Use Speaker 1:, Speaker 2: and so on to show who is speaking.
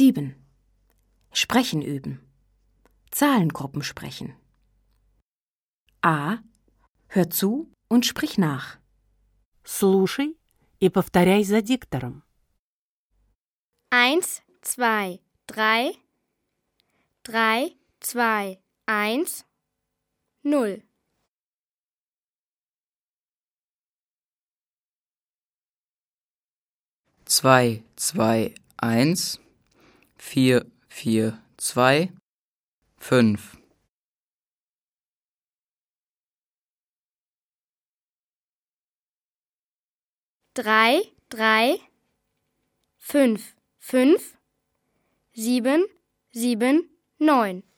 Speaker 1: 7. Sprechen üben. Zahlengruppen sprechen. A. Hör zu und sprich nach.
Speaker 2: Слушай и повторяй за диктором.
Speaker 3: 1, 2, 3, 3, 2, 1, 0.
Speaker 4: 2, 2, 1, 4, 4, 2, 5.
Speaker 3: 3, 3, 5, 5, 7, 7, 9.